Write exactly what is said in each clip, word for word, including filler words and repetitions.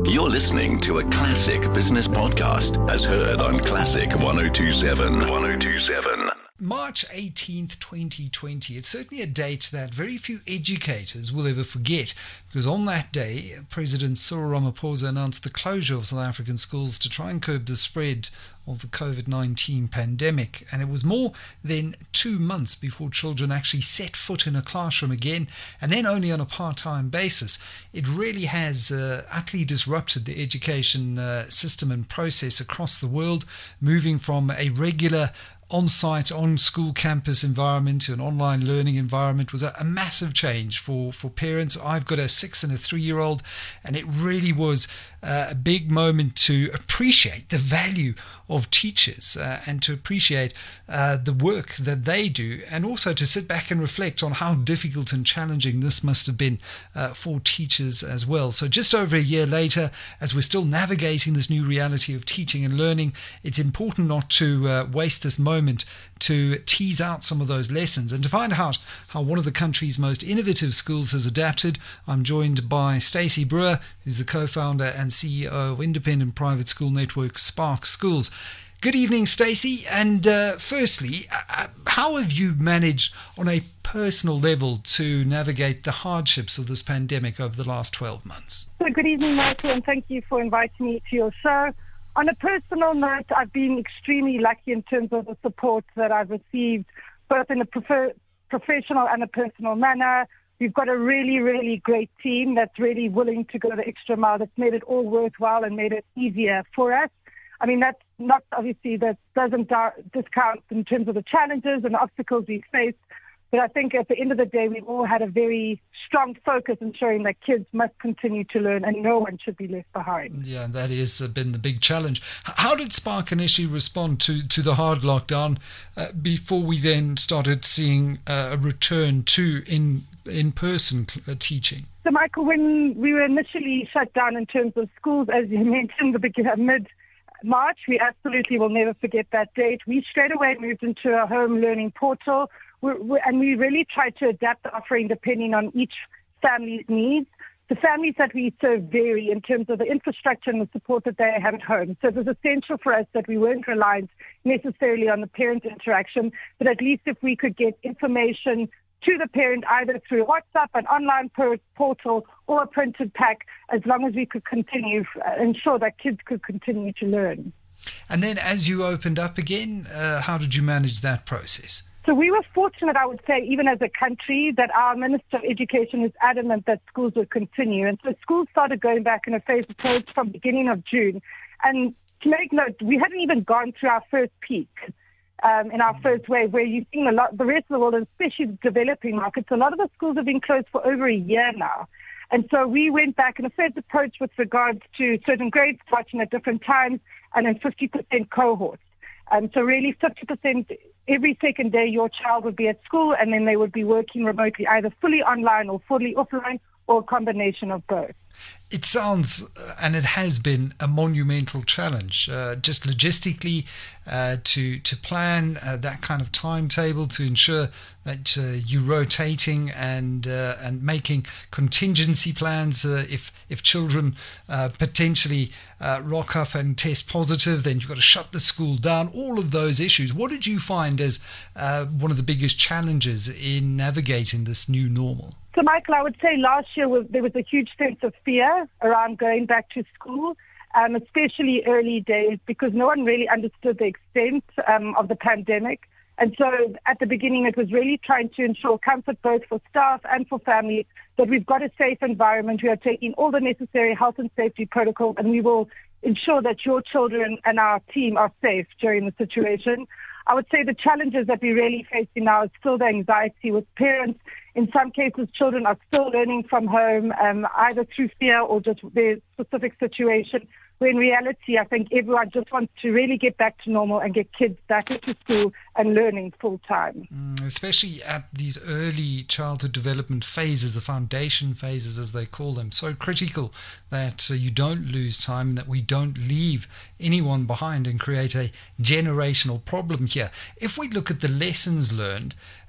You're listening to a classic business podcast as heard on Classic one oh two seven. one oh two seven. March eighteenth, twenty twenty. It's certainly a date that very few educators will ever forget, because on that day, President Cyril Ramaphosa announced the closure of South African schools to try and curb the spread of the COVID nineteen pandemic. And it was more than two months before children actually set foot in a classroom again, and then only on a part-time basis. It really has uh, utterly disrupted the education uh, system and process across the world, moving from a regular on-site, on-school campus environment to an online learning environment was a, a massive change for, for parents. I've got a six and a three-year-old, and it really was uh, a big moment to appreciate the value of teachers uh, and to appreciate uh, the work that they do, and also to sit back and reflect on how difficult and challenging this must have been uh, for teachers as well. So just over a year later, as we're still navigating this new reality of teaching and learning, it's important not to uh, waste this moment to tease out some of those lessons and to find out how one of the country's most innovative schools has adapted. I'm joined by Stacey Brewer, who's the co-founder and C E O of independent private school network Spark Schools. Good evening, Stacey. And uh, firstly, uh, how have you managed on a personal level to navigate the hardships of this pandemic over the last twelve months? So good evening, Michael, and thank you for inviting me to your show. On a personal note, I've been extremely lucky in terms of the support that I've received, both in a prefer- professional and a personal manner. We've got a really, really great team that's really willing to go the extra mile, that's made it all worthwhile and made it easier for us. I mean, that's not obviously, that doesn't discount in terms of the challenges and the obstacles we've faced. But I think at the end of the day, we've all had a very strong focus in showing that kids must continue to learn and no one should be left behind. Yeah, that has been the big challenge. How did Spark initially respond to, to the hard lockdown uh, before we then started seeing uh, a return to in, in-person uh, teaching? So, Michael, when we were initially shut down in terms of schools, as you mentioned, the beginning, mid-March, we absolutely will never forget that date. We straight away moved into a home learning portal. We're, we're, and we really try to adapt the offering depending on each family's needs. The families that we serve vary in terms of the infrastructure and the support that they have at home. So it was essential for us that we weren't reliant necessarily on the parent interaction, but at least if we could get information to the parent either through WhatsApp, an online portal, or a printed pack, as long as we could continue, uh, ensure that kids could continue to learn. And then as you opened up again, uh, how did you manage that process? So we were fortunate, I would say, even as a country, that our Minister of Education is adamant that schools would continue. And so schools started going back in a phased approach from beginning of June. And to make note, we hadn't even gone through our first peak um, in our first wave, where you've seen a lot, the rest of the world, especially the developing markets, a lot of the schools have been closed for over a year now. And so we went back in a phased approach with regards to certain grades starting at different times and in fifty percent cohorts. Um, so really fifty percent every second day your child would be at school, and then they would be working remotely, either fully online or fully offline, or a combination of both. It sounds, uh, and it has been, a monumental challenge, uh, just logistically, uh, to to plan uh, that kind of timetable, to ensure that uh, you're rotating and uh, and making contingency plans. Uh, if if children uh, potentially uh, rock up and test positive, then you've got to shut the school down. All of those issues. What did you find as uh, one of the biggest challenges in navigating this new normal? So, Michael, I would say last year was, there was a huge sense of fear around going back to school, um, especially early days, because no one really understood the extent um, of the pandemic. And so at the beginning, it was really trying to ensure comfort both for staff and for families, that we've got a safe environment. We are taking all the necessary health and safety protocols, and we will ensure that your children and our team are safe during the situation. I would say the challenges that we're really facing now is still the anxiety with parents. In some cases, children are still learning from home, um, either through fear or just their specific situation. Where in reality, I think everyone just wants to really get back to normal and get kids back into school and learning full time. Mm, especially at these early childhood development phases, the foundation phases as they call them, so critical that uh, you don't lose time, that we don't leave anyone behind and create a generational problem here. If we look at the lessons learned,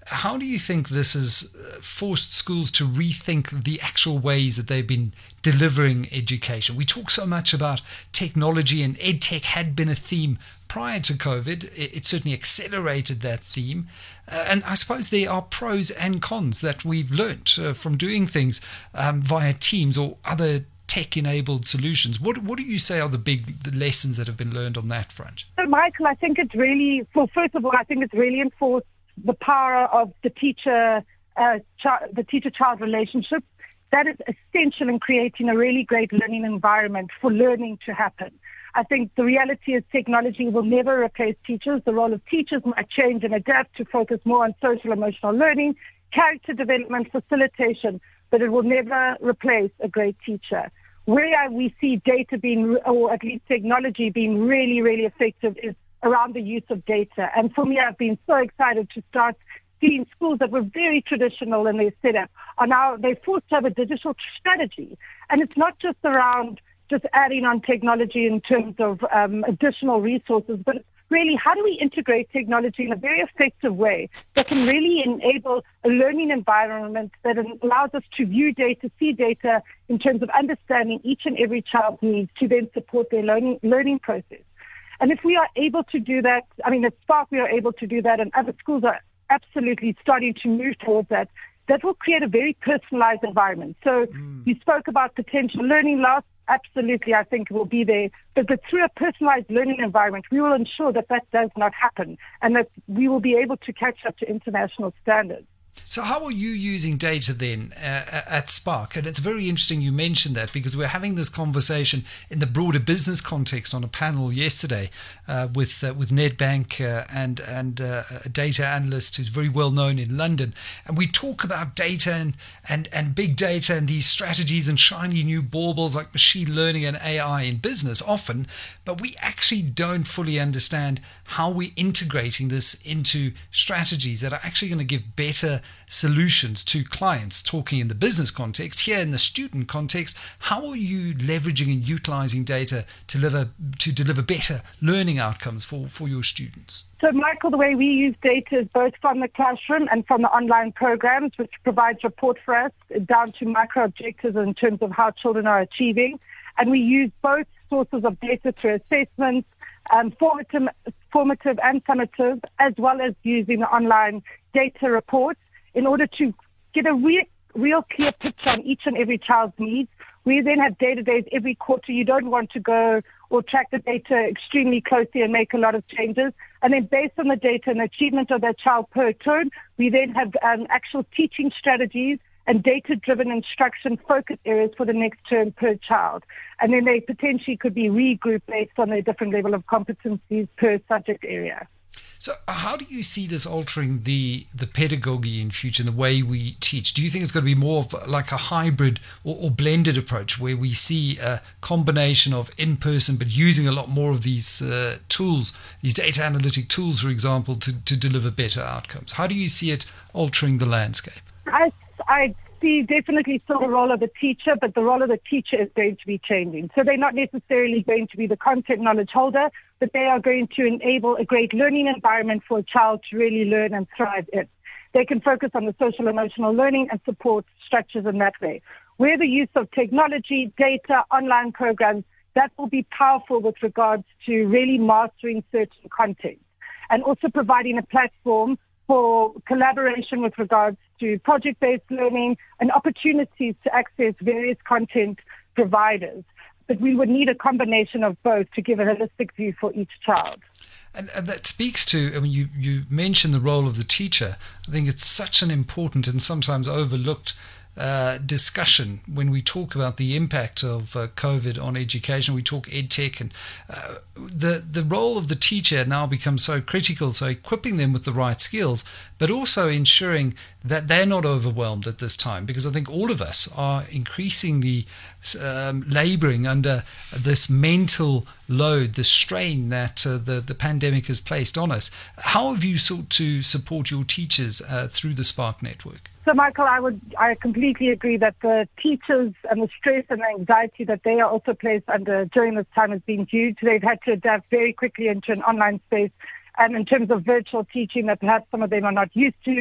how do you think this has forced schools to rethink the actual ways that they've been delivering education? We talk so much about technology, and EdTech had been a theme prior to COVID. It, it certainly accelerated that theme. Uh, and I suppose there are pros and cons that we've learnt uh, from doing things um, via Teams or other tech-enabled solutions. What what do you say are the big the lessons that have been learned on that front? So, Michael, I think it's really, well, first of all, I think it's really enforced the power of the teacher, uh, chi- the teacher-child relationship. That is essential in creating a really great learning environment for learning to happen. I think the reality is technology will never replace teachers. The role of teachers might change and adapt to focus more on social emotional learning, character development, facilitation, but it will never replace a great teacher. Where we see data being, or at least technology being really, really effective is around the use of data. And for me, I've been so excited to start seeing schools that were very traditional in their setup are now, they're forced to have a digital strategy. And it's not just around just adding on technology in terms of um, additional resources, but really, how do we integrate technology in a very effective way that can really enable a learning environment that allows us to view data, see data in terms of understanding each and every child's needs to then support their learning, learning process. And if we are able to do that, I mean, at Spark, we are able to do that, and other schools are absolutely starting to move towards that, that will create a very personalized environment. So mm. you spoke about potential learning loss. Absolutely, I think it will be there. But, but through a personalized learning environment, we will ensure that that does not happen and that we will be able to catch up to international standards. So how are you using data then uh, at Spark? And it's very interesting you mentioned that, because we're having this conversation in the broader business context on a panel yesterday uh, with uh, with Nedbank uh, and and uh, a data analyst who's very well known in London. And we talk about data and, and, and big data and these strategies and shiny new baubles like machine learning and A I in business often, but we actually don't fully understand how we're integrating this into strategies that are actually going to give better solutions to clients. Talking in the business context, here in the student context, how are you leveraging and utilizing data to deliver to deliver better learning outcomes for, for your students? So, Michael, the way we use data is both from the classroom and from the online programs, which provides report for us down to micro objectives in terms of how children are achieving. And we use both sources of data through assessments, um, formative, formative and summative, as well as using the online data reports in order to get a real, real clear picture on each and every child's needs. We then have data days every quarter. You don't want to go or track the data extremely closely and make a lot of changes. And then based on the data and achievement of that child per term, we then have um, actual teaching strategies and data-driven instruction focus areas for the next term per child. And then they potentially could be regrouped based on their different level of competencies per subject area. So how do you see this altering the, the pedagogy in future and the way we teach? Do you think it's going to be more of like a hybrid or, or blended approach where we see a combination of in-person but using a lot more of these uh, tools, these data analytic tools, for example, to, to deliver better outcomes? How do you see it altering the landscape? I, I see definitely still the role of the teacher, but the role of the teacher is going to be changing. So they're not necessarily going to be the content knowledge holder, but they are going to enable a great learning environment for a child to really learn and thrive in. They can focus on the social emotional learning and support structures in that way. Where the use of technology, data, online programs, that will be powerful with regards to really mastering certain content and also providing a platform for collaboration with regards to project-based learning and opportunities to access various content providers. But we would need a combination of both to give a holistic view for each child. And, and that speaks to, I mean, you, you mentioned the role of the teacher. I think it's such an important and sometimes overlooked uh, discussion when we talk about the impact of uh, COVID on education. We talk EdTech, and uh, the, the role of the teacher now becomes so critical, so equipping them with the right skills, but also ensuring that they're not overwhelmed at this time, because I think all of us are increasingly um, laboring under this mental load, the strain that uh, the, the pandemic has placed on us. How have you sought to support your teachers uh, through the Spark Network? So, Michael, I would I completely agree that the teachers and the stress and the anxiety that they are also placed under during this time has been huge. They've had to adapt very quickly into an online space, and in terms of virtual teaching that perhaps some of them are not used to.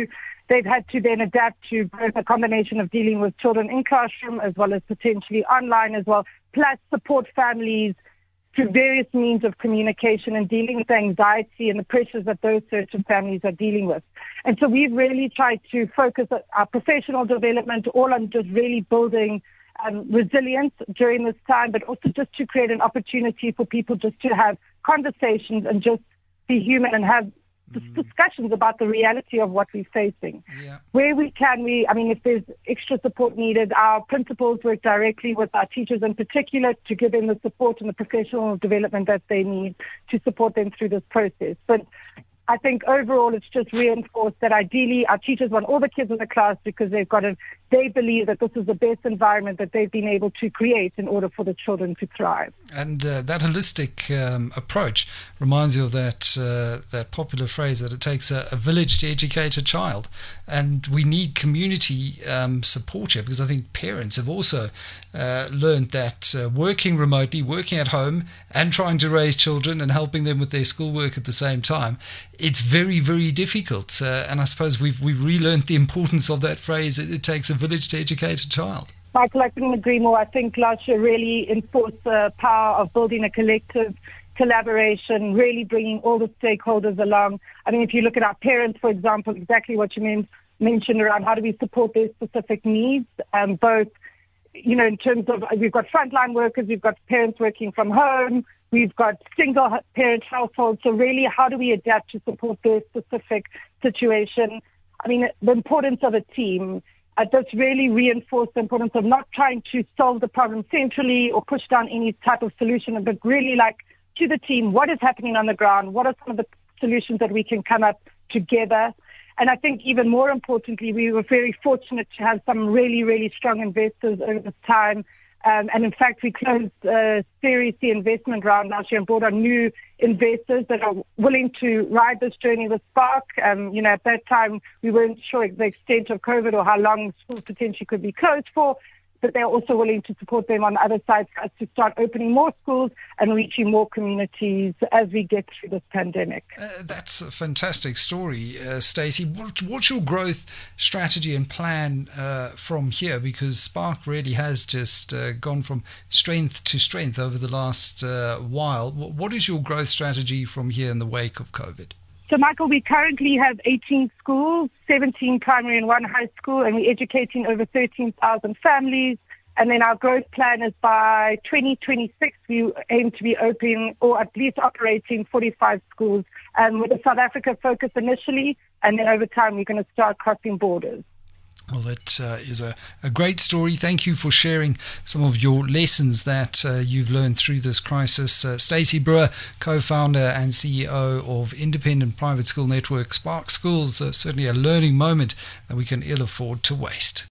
they've had to then adapt to both a combination of dealing with children in classroom as well as potentially online as well, plus support families through various means of communication and dealing with the anxiety and the pressures that those certain families are dealing with. And so we've really tried to focus our professional development all on just really building um, resilience during this time, but also just to create an opportunity for people just to have conversations and just be human and have mm. discussions about the reality of what we're facing. Yeah. Where we can, we, I mean, if there's extra support needed, our principals work directly with our teachers in particular to give them the support and the professional development that they need to support them through this process. But I think overall it's just reinforced that ideally our teachers want all the kids in the class because they've got a, they believe that this is the best environment that they've been able to create in order for the children to thrive. And uh, that holistic um, approach reminds you of that uh, that popular phrase that it takes a, a village to educate a child. And we need community um, support here, because I think parents have also uh, learned that uh, working remotely, working at home and trying to raise children and helping them with their schoolwork at the same time, it's very, very difficult. Uh, and I suppose we've, we've relearned the importance of that phrase, it, it takes a village to educate a child. Michael, I couldn't agree more. I think last year really enforced the power of building a collective collaboration, really bringing all the stakeholders along. I mean, if you look at our parents, for example, exactly what you mean, mentioned around how do we support their specific needs, um, both, you know, in terms of, we've got frontline workers, we've got parents working from home, we've got single parent households. So really, how do we adapt to support their specific situation? I mean, the importance of a team. Uh, that's really reinforced the importance of not trying to solve the problem centrally or push down any type of solution, but really like to the team, what is happening on the ground? What are some of the solutions that we can come up together? And I think even more importantly, we were very fortunate to have some really, really strong investors over this time. Um, and in fact, we closed a Series C investment round last year and brought on new investors that are willing to ride this journey with Spark. Um, you know, at that time, we weren't sure the extent of COVID or how long schools potentially could be closed for, but they're also willing to support them on the other side for us to start opening more schools and reaching more communities as we get through this pandemic. Uh, that's a fantastic story, uh, Stacey. What, what's your growth strategy and plan uh, from here? Because Spark really has just uh, gone from strength to strength over the last uh, while. What is your growth strategy from here in the wake of COVID? So, Michael, we currently have eighteen schools, seventeen primary and one high school, and we're educating over thirteen thousand families. And then our growth plan is by twenty twenty-six, we aim to be open or at least operating forty-five schools um, with a South Africa focus initially, and then over time we're going to start crossing borders. Well, it uh, is a, a great story. Thank you for sharing some of your lessons that uh, you've learned through this crisis. Uh, Stacey Brewer, co-founder and C E O of independent private school network Spark Schools, uh, certainly a learning moment that we can ill afford to waste.